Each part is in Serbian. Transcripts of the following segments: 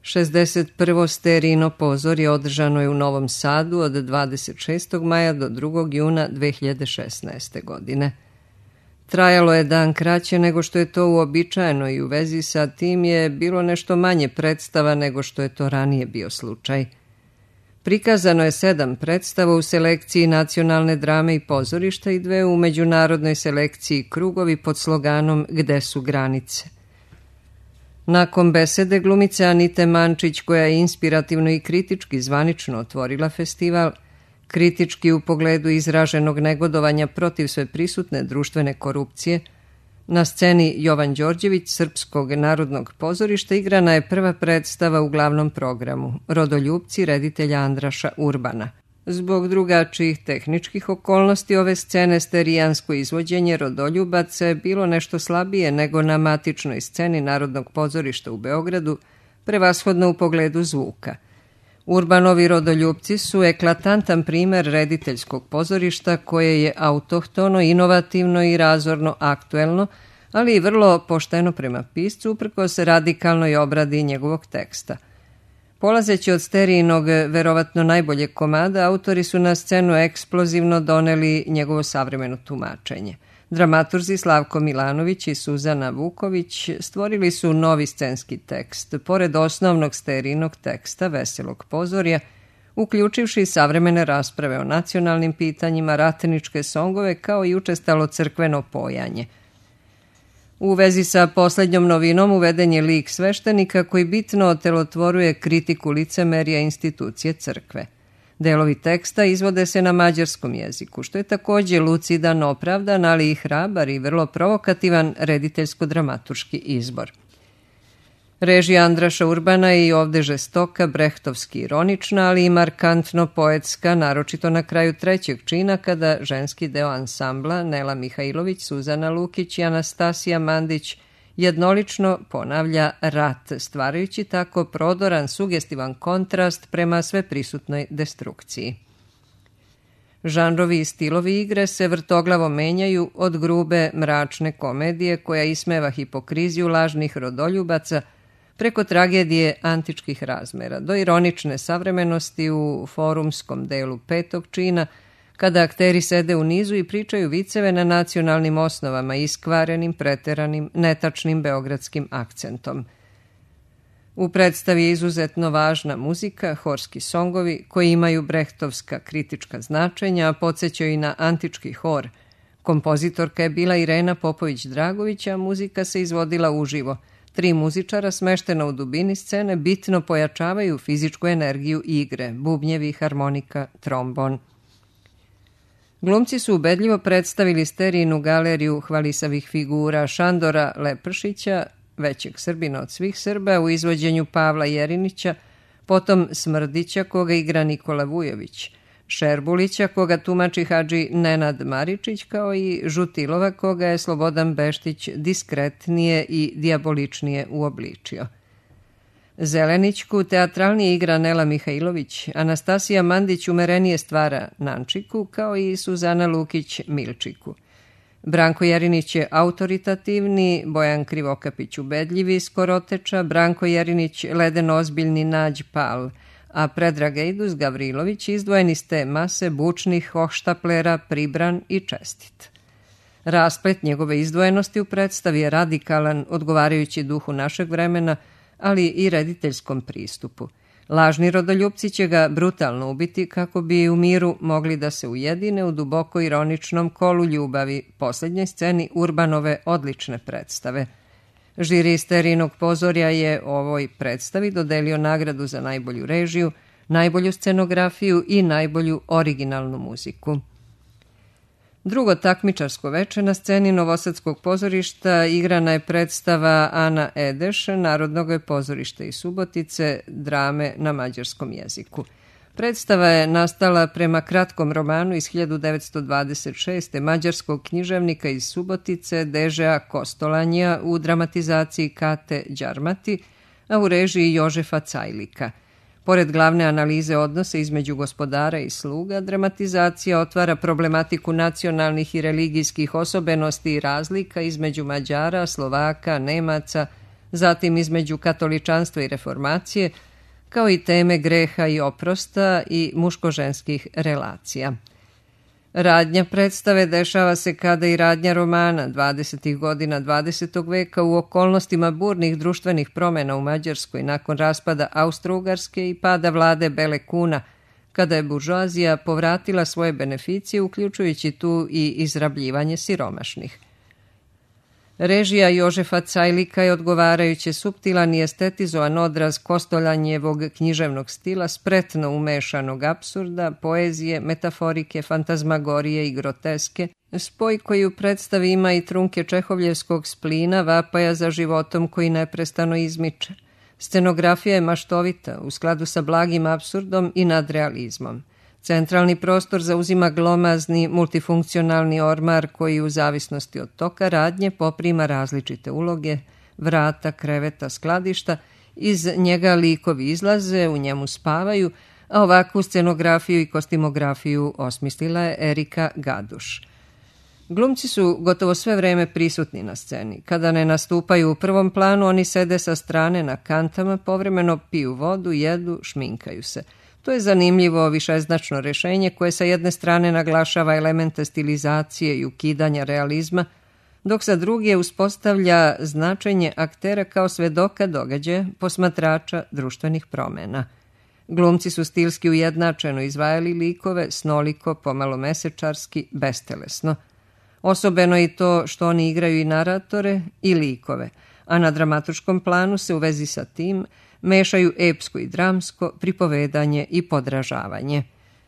61. Sterijino pozorje održano je u Novom Sadu od 26. maja do 2. juna 2016. godine. Trajalo je dan kraće nego što je to uobičajeno i u vezi sa tim je bilo nešto manje predstava nego što je to ranije bio slučaj. Prikazano je 7 predstava u selekciji Nacionalne drame i pozorišta i 2 u međunarodnoj selekciji Krugovi pod sloganom Gde su granice. Nakon besede glumice Anite Mančić, koja je inspirativno i kritički zvanično otvorila festival, kritički u pogledu izraženog negodovanja protiv sve prisutne društvene korupcije, na sceni Jovan Đorđević Srpskog narodnog pozorišta igrana je prva predstava u glavnom programu, Rodoljupci reditelja Andraša Urbana. Zbog drugačijih tehničkih okolnosti ove scene sterijansko izvođenje Rodoljubaca je bilo nešto slabije nego na matičnoj sceni Narodnog pozorišta u Beogradu, prevashodno u pogledu zvuka. Urbanovi Rodoljupci su eklatantan primer rediteljskog pozorišta koje je autohtono, inovativno i razorno aktuelno, ali i vrlo pošteno prema piscu, uprkos radikalnoj obradi njegovog teksta. Polazeći od Sterijinog verovatno najboljeg komada, autori su na scenu eksplozivno doneli njegovo savremeno tumačenje. Dramaturzi Slavko Milanović i Suzana Vuković stvorili su novi scenski tekst, pored osnovnog Sterijinog teksta Veselog pozorja, uključivši savremene rasprave o nacionalnim pitanjima, ratničke songove kao i učestalo crkveno pojanje. U vezi sa poslednjom novinom uveden je lik sveštenika koji bitno otelotvoruje kritiku licemerja institucije crkve. Delovi teksta izvode se na mađarskom jeziku, što je takođe lucidan, opravdan, ali i hrabar i vrlo provokativan rediteljsko-dramaturški izbor. Režija Andraša Urbana je i ovde žestoka, brehtovski ironična, ali i markantno poetska, naročito na kraju trećeg čina kada ženski deo ansambla Nela Mihajlović, Suzana Lukić i Anastasija Mandić jednolično ponavlja rat, stvarajući tako prodoran, sugestivan kontrast prema sve prisutnoj destrukciji. Žanrovi i stilovi igre se vrtoglavo menjaju od grube, mračne komedije koja ismeva hipokriziju lažnih rodoljubaca preko tragedije antičkih razmera, do ironične savremenosti u forumskom delu petog čina, kada akteri sede u nizu i pričaju viceve na nacionalnim osnovama, iskvarenim, preteranim, netačnim beogradskim akcentom. U predstavi je izuzetno važna muzika, horski songovi, koji imaju brehtovska kritička značenja, a podsjećaju i na antički hor. Kompozitorka je bila Irena Popović-Dragović, a muzika se izvodila uživo. 3 muzičara smeštena u dubini scene bitno pojačavaju fizičku energiju igre, bubnjevi, harmonika, trombon. Glumci su ubedljivo predstavili Sterijinu galeriju hvalisavih figura Šandora Lepršića, većeg Srbina od svih Srba, u izvođenju Pavla Jerinića, potom Smrdića, koga igra Nikola Vujović, Šerbulića, koga tumači hadži Nenad Maričić, kao i Žutilova, koga je Slobodan Beštić diskretnije i dijaboličnije uobličio. Zelenićku teatralnije igra Nela Mihajlović, Anastasija Mandić umerenije stvara Nančiku, kao i Suzana Lukić Milčiku. Branko Jerinić je autoritativni, Bojan Krivokapić ubedljivi Skoroteča, Branko Jerinić leden ozbiljni Nađ Pal, a Predrag Ejdus Gavrilović izdvojen iz te mase bučnih hohštaplera, pribran i čestit. Rasplet njegove izdvojenosti u predstavi je radikalan, odgovarajući duhu našeg vremena, ali i rediteljskom pristupu. Lažni rodoljupci će ga brutalno ubiti kako bi u miru mogli da se ujedine u duboko ironičnom kolu ljubavi, poslednjoj sceni Urbanove odlične predstave. Žiri Sterijinog pozorja je ovoj predstavi dodelio nagradu za najbolju režiju, najbolju scenografiju i najbolju originalnu muziku. Drugo takmičarsko veče na sceni Novosadskog pozorišta igrana je predstava Ana Edeš, Narodnog pozorišta iz Subotice, drame na mađarskom jeziku. Predstava je nastala prema kratkom romanu iz 1926. mađarskog književnika iz Subotice Dežea Kostolanija u dramatizaciji Kate Đarmati, a u režiji Jožefa Cajlika. Pored glavne analize odnosa između gospodara i sluga, dramatizacija otvara problematiku nacionalnih i religijskih osobenosti i razlika između Mađara, Slovaka, Nemaca, zatim između katoličanstva i reformacije, kao i teme greha i oprosta i muško-ženskih relacija. Radnja predstave dešava se kada i radnja romana 20. godina 20. veka u okolnostima burnih društvenih promjena u Mađarskoj nakon raspada Austro-Ugarske i pada vlade Bele Kuna, kada je buržoazija povratila svoje beneficije, uključujući tu i izrabljivanje siromašnih. Režija Jožefa Cajlika je odgovarajuće suptilan i estetizovan odraz Kostoljanjevog književnog stila, spretno umešanog apsurda, poezije, metaforike, fantazmagorije i groteske, spoj koji u predstavi ima i trunke čehovljevskog splina, vapaja za životom koji neprestano izmiče. Scenografija je maštovita, u skladu sa blagim apsurdom i nadrealizmom. Centralni prostor zauzima glomazni, multifunkcionalni ormar koji u zavisnosti od toka radnje poprima različite uloge, vrata, kreveta, skladišta, iz njega likovi izlaze, u njemu spavaju, a ovakvu scenografiju i kostimografiju osmislila je Erika Gaduš. Glumci su gotovo sve vreme prisutni na sceni. Kada ne nastupaju u prvom planu, oni sede sa strane na kantama, povremeno piju vodu, jedu, šminkaju se. To je zanimljivo višeznačno rešenje koje sa jedne strane naglašava elemente stilizacije i ukidanja realizma, dok sa druge uspostavlja značenje aktera kao svedoka događaja, posmatrača društvenih promjena. Glumci su stilski ujednačeno izvajali likove, snoliko, pomalo mesečarski, bestelesno. Osobeno i to što oni igraju i naratore i likove, a na dramatuškom planu se u vezi sa tim mešaju epsko i dramsko, pripovedanje i podražavanje.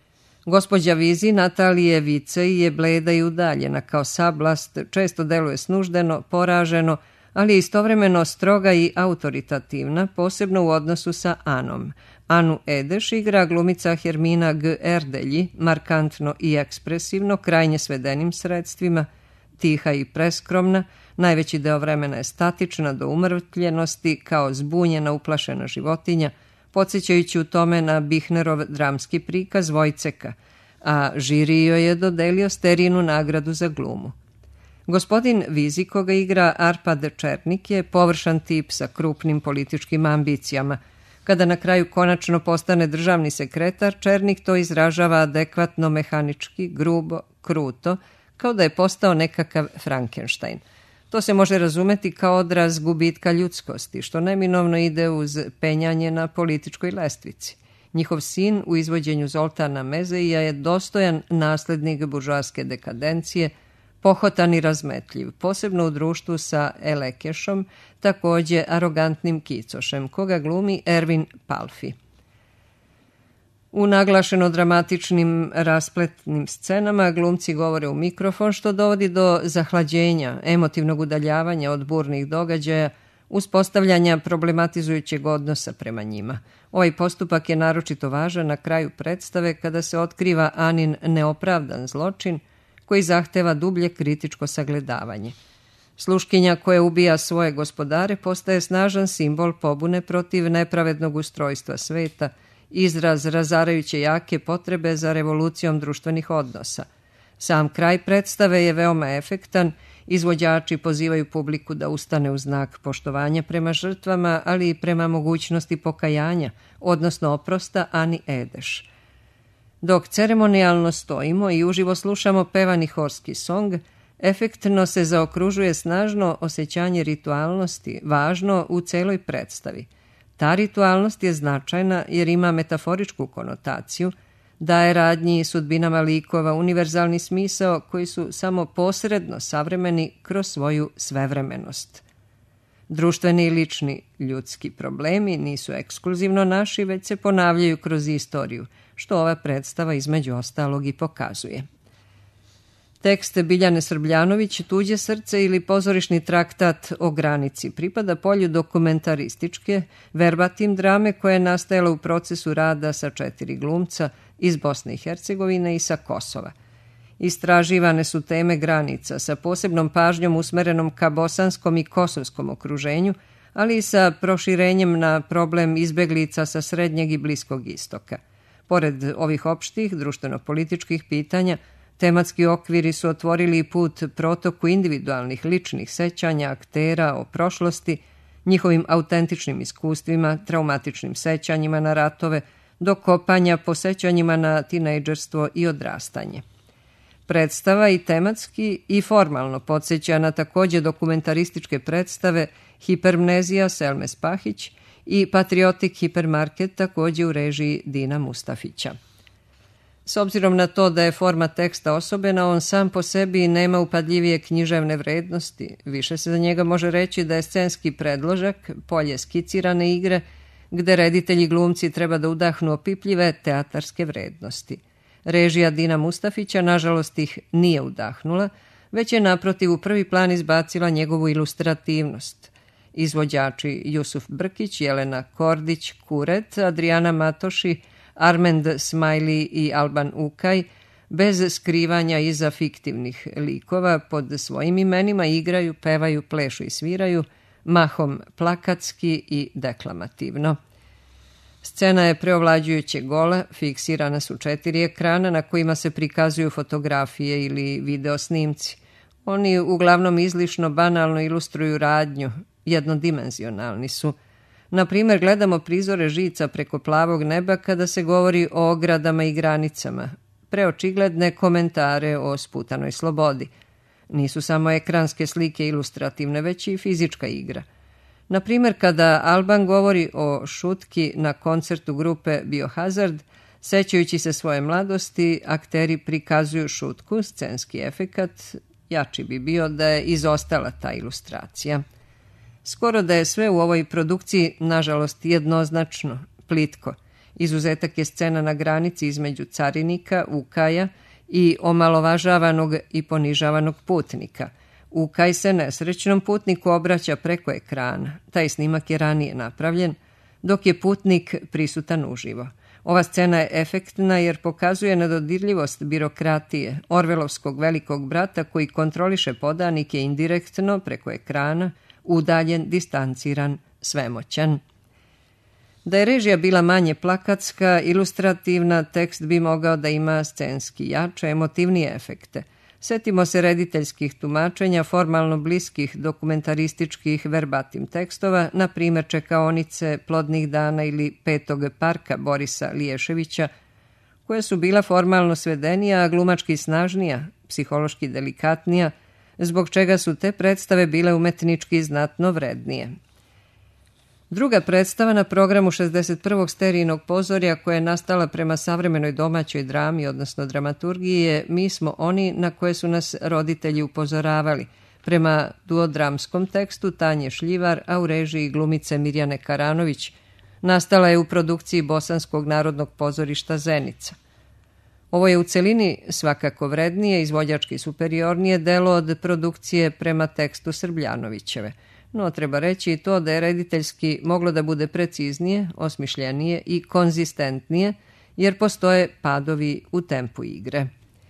Gospođa Vizi Natalije Vicej je bleda i udaljena kao sablast, često deluje snuždeno, poraženo, ali je istovremeno stroga i autoritativna, posebno u odnosu sa Anom. Anu Edeš igra glumica Hermina G. Erdelji, markantno i ekspresivno, krajnje svedenim sredstvima, tiha i preskromna, najveći deo vremena je statična do umrtvljenosti, kao zbunjena, uplašena životinja, podsjećajući u tome na Bihnerov dramski prikaz Vojceka, a žiri joj je dodelio Sterinu nagradu za glumu. Gospodin Vizi, koga igra Arpad Černik, je površan tip sa krupnim političkim ambicijama. Kada na kraju konačno postane državni sekretar, Černik to izražava adekvatno, mehanički, grubo, kruto, kao da je postao nekakav Frankenstein. To se može razumeti kao odraz gubitka ljudskosti, što neminovno ide uz penjanje na političkoj lestvici. Njihov sin u izvođenju Zoltana Mezeija je dostojan naslednik buržoaske dekadencije, pohotan i razmetljiv, posebno u društvu sa Elekešom, takođe arogantnim kicošem, koga glumi Ervin Palfi. U naglašeno dramatičnim raspletnim scenama glumci govore u mikrofon, što dovodi do zahlađenja, emotivnog udaljavanja od burnih događaja, uspostavljanja problematizujućeg odnosa prema njima. Ovaj postupak je naročito važan na kraju predstave kada se otkriva Anin neopravdan zločin koji zahteva dublje kritičko sagledavanje. Sluškinja koja ubija svoje gospodare postaje snažan simbol pobune protiv nepravednog ustrojstva sveta, izraz razarajuće jake potrebe za revolucijom društvenih odnosa. Sam kraj predstave je veoma efektan, izvođači pozivaju publiku da ustane u znak poštovanja prema žrtvama, ali i prema mogućnosti pokajanja, odnosno oprosta Ani Edeš. Dok ceremonijalno stojimo i uživo slušamo pevani horski song, efektno se zaokružuje snažno osjećanje ritualnosti, važno u celoj predstavi. Ta ritualnost je značajna jer ima metaforičku konotaciju, daje radnji i sudbinama likova univerzalni smisao koji su samo posredno savremeni kroz svoju svevremenost. Društveni i lični ljudski problemi nisu ekskluzivno naši, već se ponavljaju kroz istoriju, što ova predstava između ostalog i pokazuje. Tekst Biljane Srbljanović, Tuđe srce ili pozorišni traktat o granici pripada polju dokumentarističke, verbatim drame koja je nastajala u procesu rada sa 4 glumca iz Bosne i Hercegovine i sa Kosova. Istraživane su teme granica sa posebnom pažnjom usmerenom ka bosanskom i kosovskom okruženju, ali i sa proširenjem na problem izbeglica sa Srednjeg i Bliskog istoka. Pored ovih opštih društveno-političkih pitanja, tematski okviri su otvorili put protoku individualnih ličnih sećanja aktera o prošlosti, njihovim autentičnim iskustvima, traumatičnim sećanjima na ratove, do kopanja po sećanjima na tinejdžerstvo i odrastanje. Predstava i tematski i formalno podsjeća na takođe dokumentarističke predstave Hipermnezija Selme Spahić i Patriotik hipermarket takođe u režiji Dina Mustafića. S obzirom na to da je forma teksta osobena, on sam po sebi nema upadljivije književne vrednosti. Više se za njega može reći da je scenski predložak, polje skicirane igre, gde reditelji i glumci treba da udahnu opipljive teatarske vrednosti. Režija Dina Mustafića, nažalost, ih nije udahnula, već je naprotiv u prvi plan izbacila njegovu ilustrativnost. Izvođači Jusuf Brkić, Jelena Kordić, Kuret, Adriana Matoši, Armend Smajli i Alban Ukaj, bez skrivanja iza fiktivnih likova, pod svojim imenima igraju, pevaju, plešu i sviraju, mahom plakatski i deklamativno. Scena je preovlađujuće gola, fiksirana su 4 ekrana na kojima se prikazuju fotografije ili video snimci. Oni uglavnom izlišno banalno ilustruju radnju, jednodimenzionalni su. Na primjer, gledamo prizore žica preko plavog neba kada se govori o ogradama i granicama, preočigledne komentare o sputanoj slobodi. Nisu samo ekranske slike ilustrativne, već i fizička igra. Na primjer, kada Alban govori o šutki na koncertu grupe Biohazard, sećajući se svoje mladosti, akteri prikazuju šutku, scenski efekat, jači bi bio da je izostala ta ilustracija. Skoro da je sve u ovoj produkciji, nažalost, jednoznačno, plitko. Izuzetak je scena na granici između carinika, Ukaja i omalovažavanog i ponižavanog putnika. Ukaj se nesrećnom putniku obraća preko ekrana. Taj snimak je ranije napravljen, dok je putnik prisutan uživo. Ova scena je efektna jer pokazuje nedodirljivost birokratije, Orvelovskog velikog brata koji kontroliše podanike indirektno preko ekrana, udaljen, distanciran, svemoćan. Da je režija bila manje plakatska, ilustrativna, tekst bi mogao da ima scenski jače, emotivnije efekte. Setimo se rediteljskih tumačenja, formalno bliskih dokumentarističkih verbatim tekstova, na primjer Čekaonice, Plodnih dana ili Petog parka Borisa Liješevića, koja su bila formalno svedenija, a glumački snažnija, psihološki delikatnija, zbog čega su te predstave bile umetnički znatno vrednije. Druga predstava na programu 61. sterijnog pozorja koja je nastala prema savremenoj domaćoj drami, odnosno dramaturgiji, je Mi smo oni na koje su nas roditelji upozoravali, prema duodramskom tekstu Tanje Šljivar, a u režiji glumice Mirjane Karanović. Nastala je u produkciji Bosanskog narodnog pozorišta Zenica. Ovo je u celini svakako vrednije, izvođački superiornije delo od produkcije prema tekstu Srbljanovićeve. No, treba reći i to da je rediteljski moglo da bude preciznije, osmišljenije i konzistentnije, jer postoje padovi u tempu igre.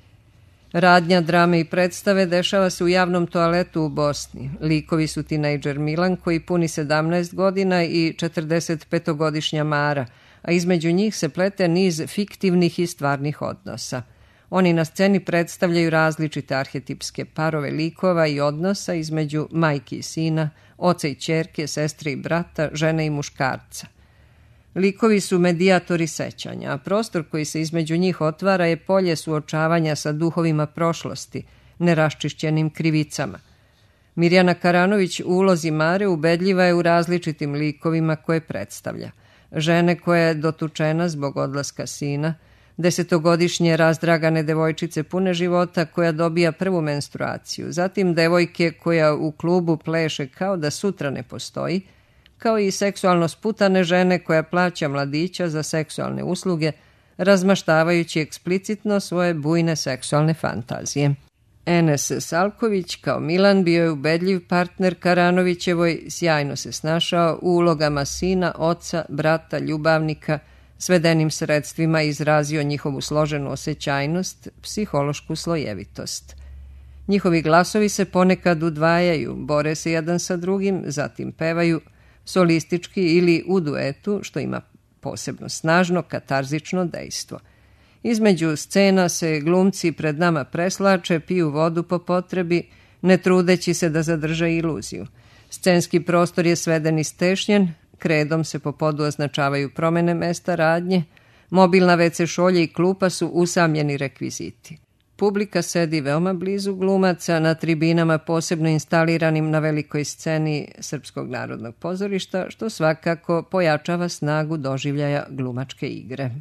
Radnja drame i predstave dešava se u javnom toaletu u Bosni. Likovi su tinejdžer Milan koji puni 17 godina i 45-godišnja Mara, a između njih se plete niz fiktivnih i stvarnih odnosa. Oni na sceni predstavljaju različite arhetipske parove likova i odnosa između majke i sina, oca i ćerke, sestre i brata, žene i muškarca. Likovi su medijatori sećanja, a prostor koji se između njih otvara je polje suočavanja sa duhovima prošlosti, neraščišćenim krivicama. Mirjana Karanović u ulozi Mare ubedljiva je u različitim likovima koje predstavlja. Žene koja je dotučena zbog odlaska sina, 10-godišnje razdragane devojčice pune života koja dobija prvu menstruaciju, zatim devojke koja u klubu pleše kao da sutra ne postoji, kao i seksualno sputane žene koja plaća mladića za seksualne usluge, razmaštavajući eksplicitno svoje bujne seksualne fantazije. Enes Salković kao Milan bio je ubedljiv partner Karanovićevoj, sjajno se snašao u ulogama sina, oca, brata, ljubavnika, svedenim sredstvima izrazio njihovu složenu osjećajnost, psihološku slojevitost. Njihovi glasovi se ponekad udvajaju, bore se jedan sa drugim, zatim pevaju solistički ili u duetu, što ima posebno snažno katarzično dejstvo. Između scena se glumci pred nama preslače, piju vodu po potrebi, ne trudeći se da zadrže iluziju. Scenski prostor je sveden i stešnjen, kredom se po podu označavaju promene mesta radnje, mobilna WC šolja i klupa su usamljeni rekviziti. Publika sedi veoma blizu glumaca na tribinama posebno instaliranim na velikoj sceni Srpskog narodnog pozorišta, što svakako pojačava snagu doživljaja glumačke igre.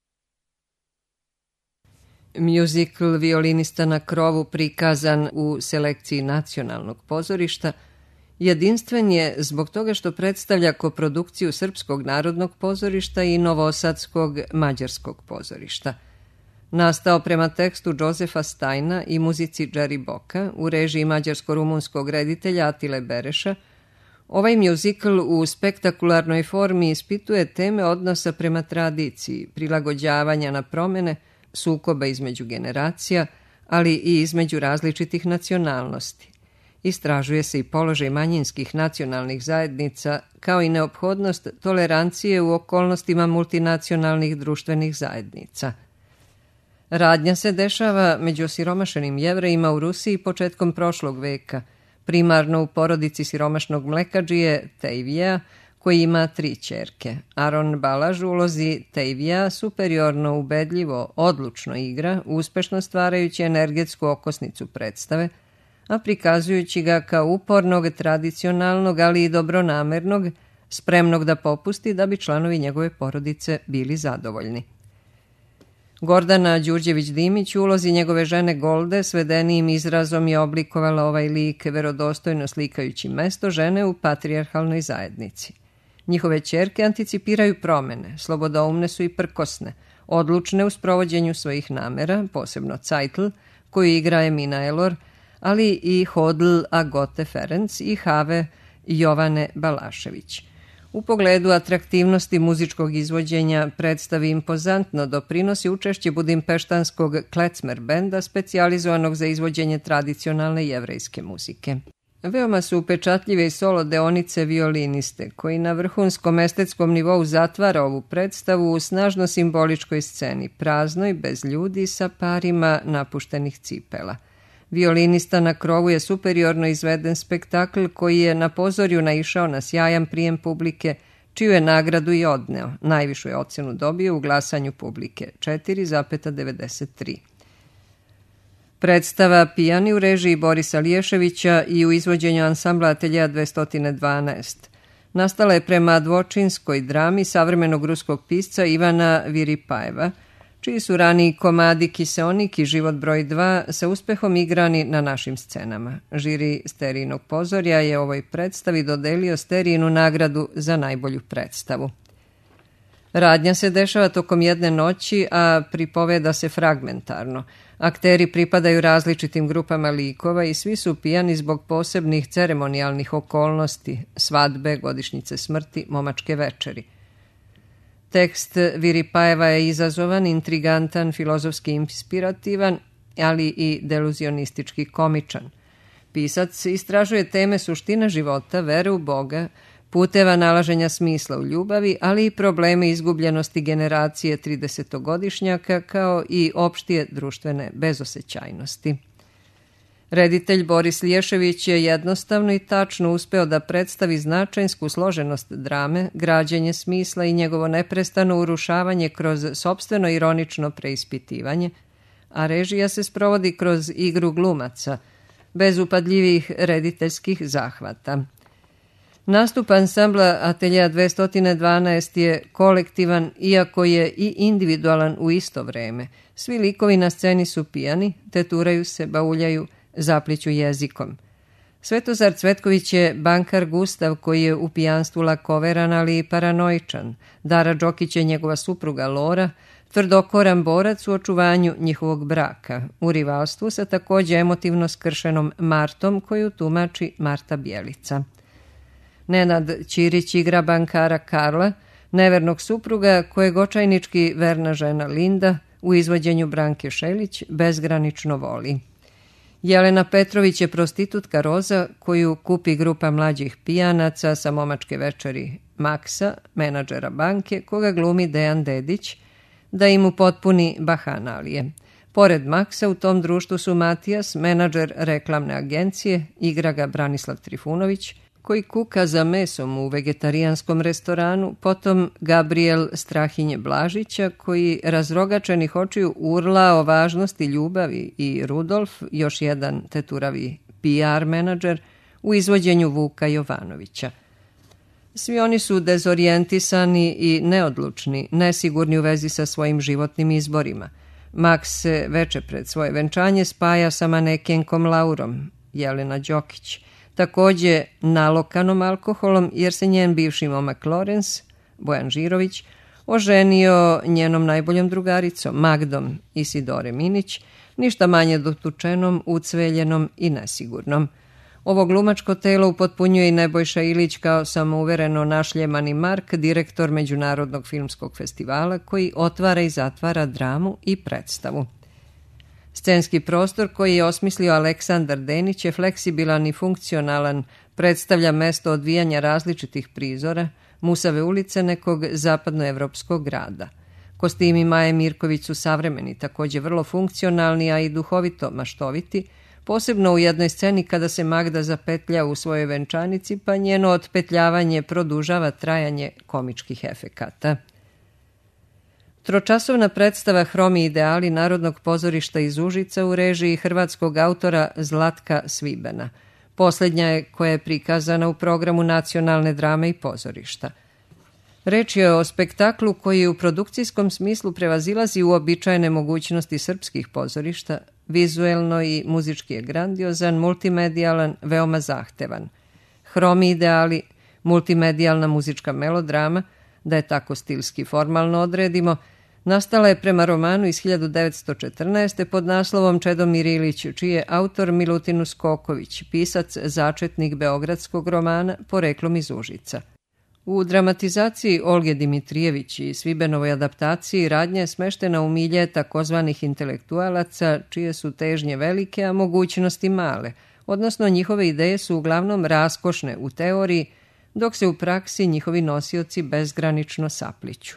Muzikl Violinista na krovu, prikazan u selekciji Nacionalnog pozorišta, jedinstven je zbog toga što predstavlja koprodukciju Srpskog narodnog pozorišta i Novosadskog mađarskog pozorišta. Nastao prema tekstu Jozefa Stajna i muzici Jerry Boka u režiji mađarsko-rumunskog reditelja Atile Bereša, ovaj muzikl u spektakularnoj formi ispituje teme odnosa prema tradiciji, prilagođavanja na promene, sukoba između generacija, ali i između različitih nacionalnosti. Istražuje se i položaj manjinskih nacionalnih zajednica, kao i neophodnost tolerancije u okolnostima multinacionalnih društvenih zajednica. Radnja se dešava među osiromašenim Jevrejima u Rusiji početkom prošlog veka, primarno u porodici siromašnog mlekadžije Tejvija, koji ima 3 ćerke. Aron Balaž u ulozi Tejvija superiorno, ubedljivo, odlučno igra, uspešno stvarajući energetsku okosnicu predstave, a prikazujući ga kao upornog, tradicionalnog, ali i dobronamernog, spremnog da popusti da bi članovi njegove porodice bili zadovoljni. Gordana Đurđević-Dimić u ulozi njegove žene Golde svedenijim izrazom je oblikovala ovaj lik, verodostojno slikajući mesto žene u patrijarhalnoj zajednici. Njihove ćerke anticipiraju promene, slobodoumne su i prkosne, odlučne u sprovođenju svojih namera, posebno Cajtl, koju igra Emina Elor, ali i Hodl Agote Ferenc i Have Jovane Balašević. U pogledu atraktivnosti muzičkog izvođenja predstavi impozantno doprinosi učešće budimpeštanskog klecmer benda specijalizovanog za izvođenje tradicionalne jevrejske muzike. Veoma su upečatljive i solo deonice violiniste, koji na vrhunskom estetskom nivou zatvara ovu predstavu u snažno simboličkoj sceni, praznoj, bez ljudi, sa parima napuštenih cipela. Violinista na krovu je superiorno izveden spektakl koji je na pozorju naišao na sjajan prijem publike, čiju je nagradu i odneo. Najvišu je ocenu dobio u glasanju publike, 4,93. Predstava Pijani u režiji Borisa Liješevića i u izvođenju ansambla Ateljea 212. Nastala je prema dvočinskoj drami savremenog ruskog pisca Ivana Viripajeva, čiji su raniji komadi Kiseonik i Život broj 2 sa uspehom igrani na našim scenama. Žiri Sterijinog pozorja je ovoj predstavi dodelio Sterijinu nagradu za najbolju predstavu. Radnja se dešava tokom jedne noći, a pripoveda se fragmentarno. Akteri pripadaju različitim grupama likova i svi su pijani zbog posebnih ceremonijalnih okolnosti, svadbe, godišnjice smrti, momačke večeri. Tekst Viripajeva je izazovan, intrigantan, filozofski inspirativan, ali i deluzionistički komičan. Pisac istražuje teme suštine života, vere u Boga, puteva nalaženja smisla u ljubavi, ali i probleme izgubljenosti generacije 30-godišnjaka, kao i opštije društvene bezosećajnosti. Reditelj Boris Liješević je jednostavno i tačno uspeo da predstavi značajsku složenost drame, građenje smisla i njegovo neprestano urušavanje kroz sopstveno ironično preispitivanje, a režija se sprovodi kroz igru glumaca, bez upadljivih rediteljskih zahvata. Nastup ansambla Ateljea 212 je kolektivan, iako je i individualan u isto vreme. Svi likovi na sceni su pijani, teturaju se, bauljaju, zapliću jezikom. Svetozar Cvetković je bankar Gustav koji je u pijanstvu lakoveran, ali i paranoičan. Dara Đokić je njegova supruga Lora, tvrdokoran borac u očuvanju njihovog braka. U rivalstvu sa takođe emotivno skršenom Martom koju tumači Marta Bjelica. Nenad Ćirić igra bankara Karla, nevernog supruga kojeg očajnički verna žena Linda u izvođenju Branke Šelić bezgranično voli. Jelena Petrović je prostitutka Roza koju kupi grupa mlađih pijanaca sa momačke večeri Maksa, menadžera banke, koga glumi Dejan Dedić, da im upotpuni bahanalije. Pored Maksa u tom društvu su Matijas, menadžer reklamne agencije, igra ga Branislav Trifunović, koji kuka za mesom u vegetarijanskom restoranu, potom Gabriel Strahinje Blažića, koji razrogačenih očiju urla o važnosti ljubavi, i Rudolf, još jedan teturavi PR menadžer, u izvođenju Vuka Jovanovića. Svi oni su dezorijentisani i neodlučni, nesigurni u vezi sa svojim životnim izborima. Max se veče pred svoje venčanje spaja sa manekenkom Laurom, Jelena Đokić, takođe nalokanom alkoholom, jer se njen bivši momak Lorenz, Bojan Žirović, oženio njenom najboljom drugaricom, Magdom Isidore Minić, ništa manje dotučenom, ucveljenom i nesigurnom. Ovo glumačko telo upotpunjuje i Nebojša Ilić kao samouvereno našljemani Mark, direktor Međunarodnog filmskog festivala, koji otvara i zatvara dramu i predstavu. Scenski prostor koji je osmislio Aleksandar Denić je fleksibilan i funkcionalan, predstavlja mesto odvijanja različitih prizora, Musave ulice nekog zapadnoevropskog grada. Kostimi Maje Mirković su savremeni, takođe vrlo funkcionalni, a i duhovito maštoviti, posebno u jednoj sceni kada se Magda zapetlja u svojoj venčanici, pa njeno otpetljavanje produžava trajanje komičkih efekata. Tročasovna predstava Hromi ideali Narodnog pozorišta iz Užica u režiji hrvatskog autora Zlatka Svibena. Poslednja je koja je prikazana u programu Nacionalne drame i pozorišta. Reč je o spektaklu koji u produkcijskom smislu prevazilazi uobičajene mogućnosti srpskih pozorišta, vizuelno i muzički je grandiozan, multimedijalan, veoma zahtevan. Hromi ideali, multimedijalna muzička melodrama, da je tako stilski formalno odredimo, nastala je prema romanu iz 1914. pod naslovom Čedomir Ilić, čiji je autor Milutin Uskoković, pisac začetnik beogradskog romana, poreklom iz Užica. U dramatizaciji Olge Dimitrijević i Svibenovoj adaptaciji radnja je smeštena u milje takozvanih intelektualaca, čije su težnje velike, a mogućnosti male, odnosno njihove ideje su uglavnom raskošne u teoriji, dok se u praksi njihovi nosioci bezgranično sapliću.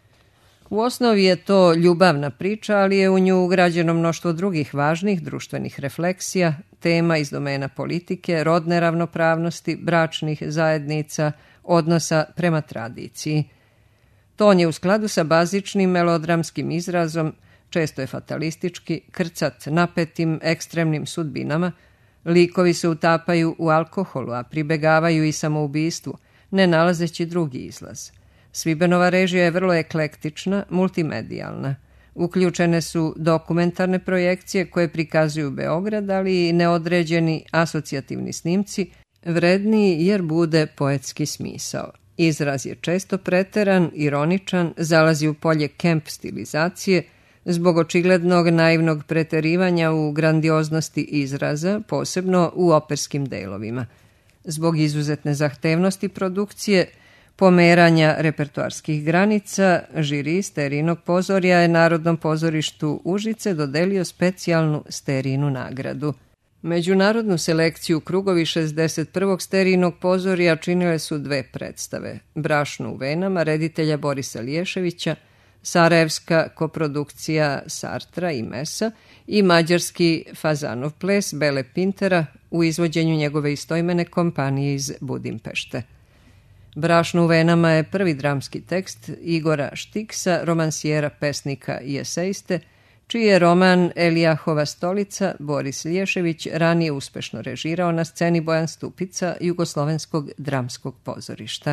U osnovi je to ljubavna priča, ali je u nju ugrađeno mnoštvo drugih važnih društvenih refleksija, tema iz domena politike, rodne ravnopravnosti, bračnih zajednica, odnosa prema tradiciji. Ton je u skladu sa bazičnim melodramskim izrazom, često je fatalistički, krcat napetim, ekstremnim sudbinama, likovi se utapaju u alkoholu, a pribegavaju i samoubistvu, ne nalazeći drugi izlaz. Svibenova režija je vrlo eklektična, multimedijalna. Uključene su dokumentarne projekcije koje prikazuju Beograd, ali i neodređeni asocijativni snimci, vredniji jer bude poetski smisao. Izraz je često preteran, ironičan, zalazi u polje kemp stilizacije, zbog očiglednog naivnog preterivanja u grandioznosti izraza, posebno u operskim delovima. Zbog izuzetne zahtevnosti produkcije, pomeranja repertoarskih granica, žiri Sterijinog pozorja je Narodnom pozorištu Užice dodelio specijalnu Sterijinu nagradu. Međunarodnu selekciju Krugovi 61. Sterijinog pozorja činile su dve predstave: Brašno u venama reditelja Borisa Liješevića, sarajevska koprodukcija Sartra i Mesa i mađarski Fazanov ples Bele Pintera u izvođenju njegove istoimene kompanije iz Budimpešte. Brašno u venama je prvi dramski tekst Igora Štiksa, romansijera, pesnika i esejiste, čiji je roman Elijahova stolica Boris Liješević ranije uspešno režirao na sceni Bojan Stupica Jugoslovenskog dramskog pozorišta.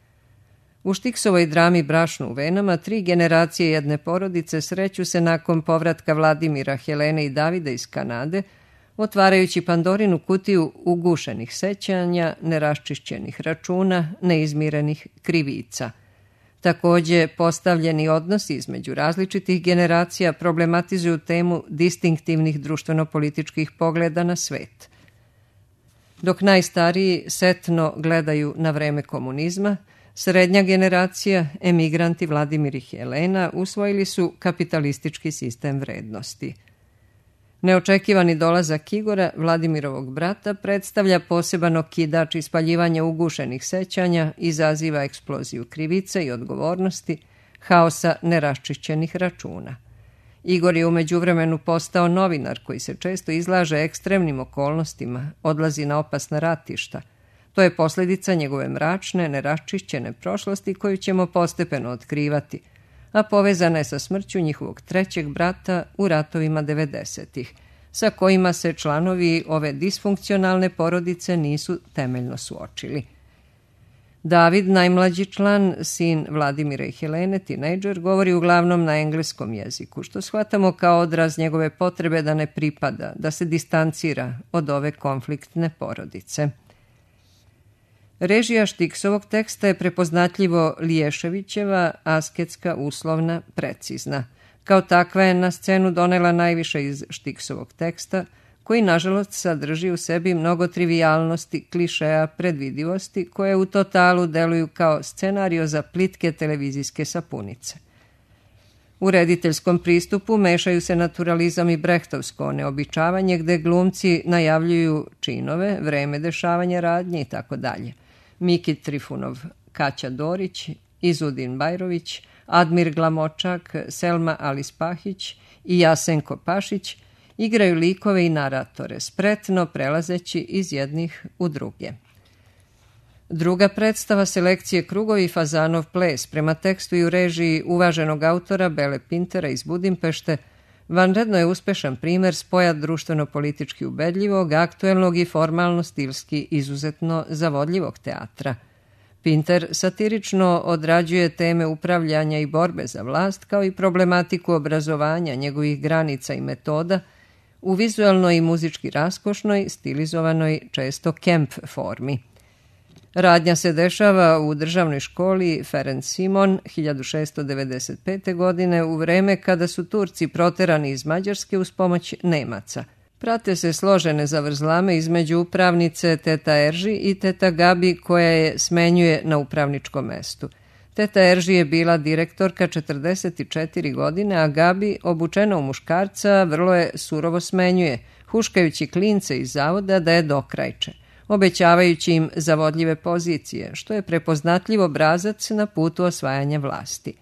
U Štiksovoj drami Brašno u venama 3 generacije jedne porodice sreću se nakon povratka Vladimira, Helene i Davida iz Kanade, otvarajući Pandorinu kutiju ugušenih sećanja, neraščišćenih računa, neizmirenih krivica. Takođe, postavljeni odnosi između različitih generacija problematizuju temu distinktivnih društveno-političkih pogleda na svet. Dok najstariji setno gledaju na vreme komunizma, srednja generacija, emigranti Vladimir i Helena, usvojili su kapitalistički sistem vrednosti. Neočekivani dolazak Igora, Vladimirovog brata, predstavlja poseban okidač ispaljivanja ugušenih sećanja, izaziva eksploziju krivice i odgovornosti, haosa neraščišćenih računa. Igor je umeđu vremenu postao novinar koji se često izlaže ekstremnim okolnostima, odlazi na opasna ratišta. To je posljedica njegove mračne, neraščišćene prošlosti koju ćemo postepeno otkrivati, a povezana je sa smrću njihovog trećeg brata u ratovima 90-ih, sa kojima se članovi ove disfunkcionalne porodice nisu temeljno suočili. David, najmlađi član, sin Vladimira i Helene, tinejdžer, govori uglavnom na engleskom jeziku, što shvatamo kao odraz njegove potrebe da ne pripada, da se distancira od ove konfliktne porodice. Režija Štiksovog teksta je prepoznatljivo Liješevićeva, asketska, uslovna, precizna. Kao takva je na scenu donela najviše iz Štiksovog teksta, koji nažalost sadrži u sebi mnogo trivijalnosti, klišeja, predvidivosti, koje u totalu deluju kao scenario za plitke televizijske sapunice. U rediteljskom pristupu mešaju se naturalizam i brehtovsko neobičavanje, gde glumci najavljuju činove, vreme dešavanja radnje itd. Miki Trifunov, Kaća Dorić, Izudin Bajrović, Admir Glamočak, Selma Alispahić i Jasenko Pašić igraju likove i naratore, spretno prelazeći iz jednih u druge. Druga predstava, selekcije Krugovi Fazanov ples, prema tekstu i u režiji uvaženog autora Bele Pintera iz Budimpešte, vanredno je uspešan primer spoja društveno-politički ubedljivog, aktuelnog i formalno-stilski izuzetno zavodljivog teatra. Pinter satirično odrađuje teme upravljanja i borbe za vlast, kao i problematiku obrazovanja, njegovih granica i metoda, u vizualnoj i muzički raskošnoj, stilizovanoj, često kemp formi. Radnja se dešava u državnoj školi Ferenc Simon 1695. godine, u vreme kada su Turci proterani iz Mađarske uz pomoć Nemaca. Prate se složene zavrzlame između upravnice teta Erži i teta Gabi, koja je smenjuje na upravničkom mestu. Teta Erži je bila direktorka 44 godine, a Gabi, obučena u muškarca, vrlo je surovo smenjuje, huškajući klince iz zavoda da je dokrajče, obećavajući im zavodljive pozicije, što je prepoznatljiv obrazac na putu osvajanja vlasti.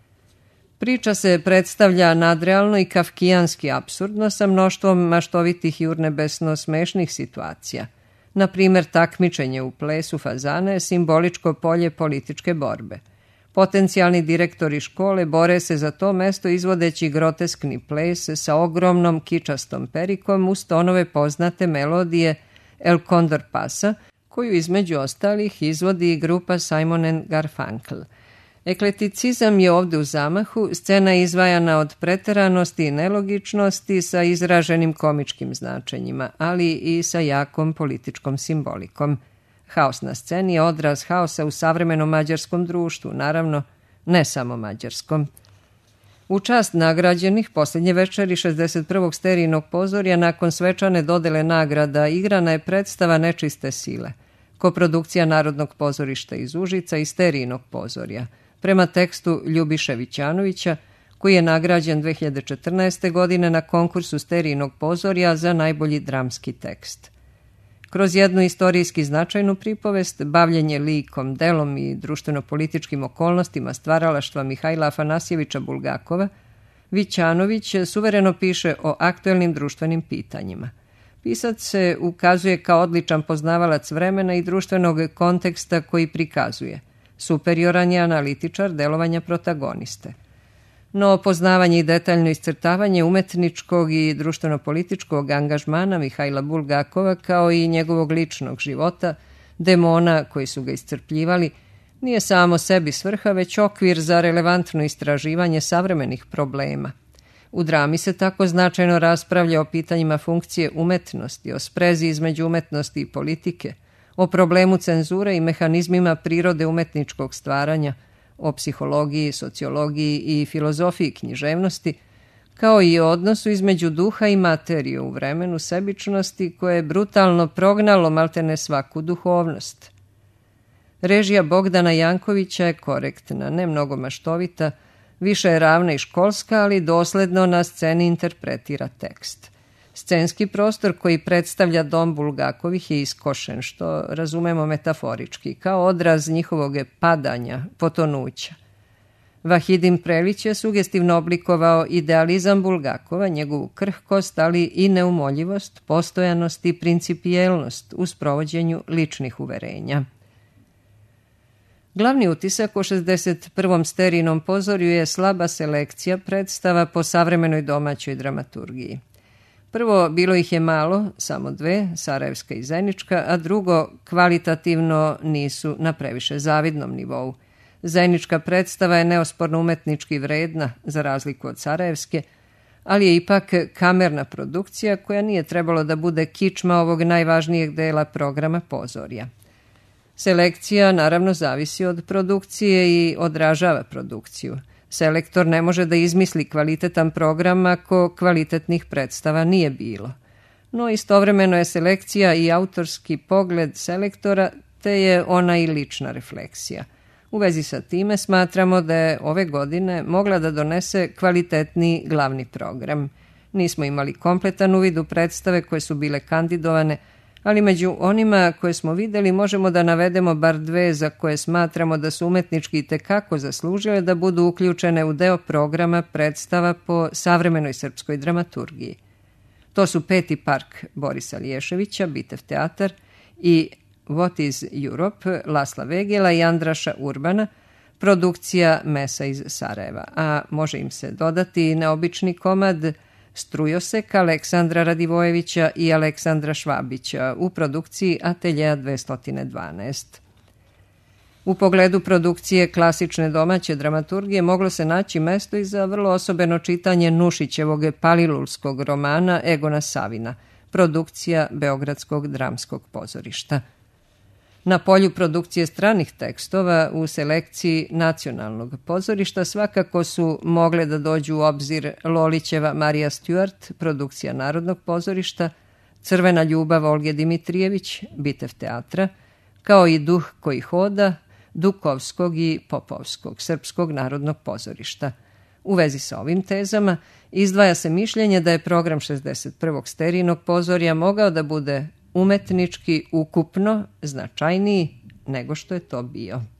Priča se predstavlja nadrealno i kafkijanski apsurdno sa mnoštvom maštovitih i urnebesno smešnih situacija. Na primer, takmičenje u plesu fazana je simboličko polje političke borbe. Potencijalni direktori škole bore se za to mesto izvodeći groteskni ples sa ogromnom kičastom perikom uz tonove poznate melodije El Condor Pasa, koju između ostalih izvodi i grupa Simon & Garfunkel. Ekleticizam je ovde u zamahu, scena je izvajana od preteranosti i nelogičnosti sa izraženim komičkim značenjima, ali i sa jakom političkom simbolikom. Haos na sceni je odraz haosa u savremenom mađarskom društvu, naravno ne samo mađarskom. U čast nagrađenih posljednje večeri 61. Sterijnog pozorja nakon svečane dodele nagrada igrana je predstava Nečiste sile, koprodukcija Narodnog pozorišta iz Užica i Sterijnog pozorja, prema tekstu Ljubiše Vićanovića, koji je nagrađen 2014. godine na konkursu Sterijnog pozorja za najbolji dramski tekst. Kroz jednu istorijski značajnu pripovest, bavljenje likom, delom i društveno-političkim okolnostima stvaralaštva Mihajla Afanasjevića Bulgakova, Vićanović suvereno piše o aktuelnim društvenim pitanjima. Pisac se ukazuje kao odličan poznavalac vremena i društvenog konteksta koji prikazuje. Superioran je analitičar delovanja protagoniste. No poznavanje i detaljno iscrtavanje umetničkog i društveno-političkog angažmana Mihajla Bulgakova, kao i njegovog ličnog života, demona koji su ga iscrpljivali, nije samo sebi svrha, već okvir za relevantno istraživanje savremenih problema. U drami se tako značajno raspravlja o pitanjima funkcije umetnosti, o sprezi između umetnosti i politike, o problemu cenzure i mehanizmima prirode umetničkog stvaranja, o psihologiji, sociologiji i filozofiji književnosti, kao i o odnosu između duha i materije u vremenu sebičnosti koje je brutalno prognalo maltene svaku duhovnost. Režija Bogdana Jankovića je korektna, ne mnogo maštovita, više je ravna i školska, ali dosledno na sceni interpretira tekst. Scenski prostor koji predstavlja dom Bulgakovih je iskošen, što razumemo metaforički, kao odraz njihovog padanja, potonuća. Vahidin Prelić je sugestivno oblikovao idealizam Bulgakova, njegovu krhkost, ali i neumoljivost, postojanost i principijelnost u sprovođenju ličnih uverenja. Glavni utisak o 61. Sterijinom pozorju je slaba selekcija predstava po savremenoj domaćoj dramaturgiji. Prvo, bilo ih je malo, samo 2, sarajevska i zenička, a drugo, kvalitativno nisu na previše zavidnom nivou. Zenička predstava je neosporno umetnički vredna, za razliku od sarajevske, ali je ipak kamerna produkcija koja nije trebalo da bude kičma ovog najvažnijeg dela programa pozorja. Selekcija naravno zavisi od produkcije i odražava produkciju. Selektor ne može da izmisli kvalitetan program ako kvalitetnih predstava nije bilo. No istovremeno je selekcija i autorski pogled selektora, te je ona i lična refleksija. U vezi sa time smatramo da je ove godine mogla da donese kvalitetni glavni program. Nismo imali kompletan uvid u predstave koje su bile kandidovane, ali među onima koje smo videli možemo da navedemo bar 2 za koje smatramo da su umetnički itekako zaslužile da budu uključene u deo programa predstava po savremenoj srpskoj dramaturgiji. To su Peti park Borisa Liješevića, Bitev teatar, i What is Europe Lasla Vegela i Andraša Urbana, produkcija Mesa iz Sarajeva, a može im se dodati neobični komad Strujosek Aleksandra Radivojevića i Aleksandra Švabića u produkciji Ateljeja 212. U pogledu produkcije klasične domaće dramaturgije moglo se naći mesto i za vrlo osobeno čitanje Nušićevog palilulskog romana Egona Savina, produkcija Beogradskog dramskog pozorišta. Na polju produkcije stranih tekstova u selekciji Nacionalnog pozorišta svakako su mogle da dođu u obzir Lolićeva Marija Stuart, produkcija Narodnog pozorišta, Crvena ljubav Olge Dimitrijević, Bitev teatra, kao i Duh koji hoda, Dukovskog i Popovskog, Srpskog narodnog pozorišta. U vezi sa ovim tezama izdvaja se mišljenje da je program 61. Sterijinog pozorja mogao da bude umetnički ukupno značajniji nego što je to bio.